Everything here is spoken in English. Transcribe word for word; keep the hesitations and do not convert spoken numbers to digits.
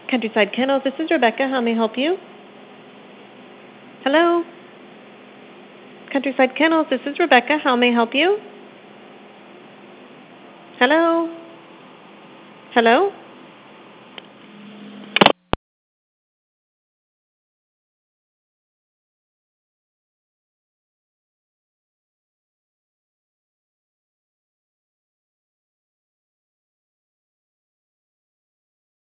Countryside Kennels, this is Rebecca. How may I help you? Hello? Countryside Kennels, this is Rebecca. How may I help you? Hello? Hello?